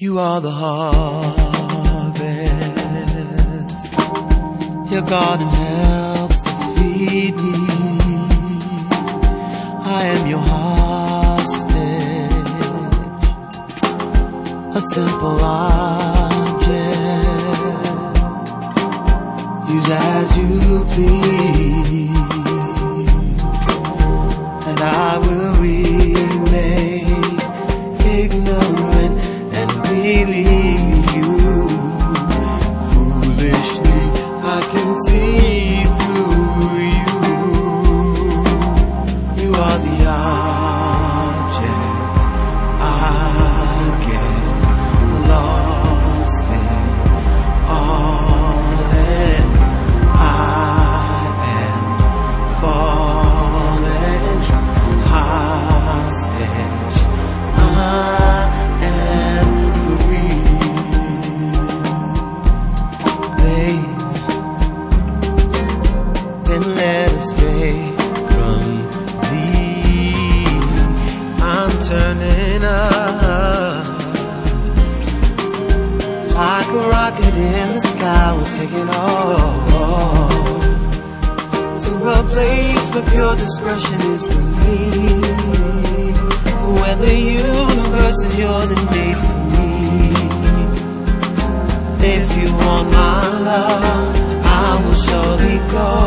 You are the harvest. Your garden helps to feed me. I am your hostage, a simple object, use as you please, and I will remain ignorant and believe you. Foolishly, I can see through you. You are the object I get lost in, all in. I am fallen hostage. I am free. Babe, been led astray from thee. I'm turning up like a rocket in the sky. We're taking off to a place where pure discretion is the need, where the universe is yours and made for me. If you want my love, I will surely go.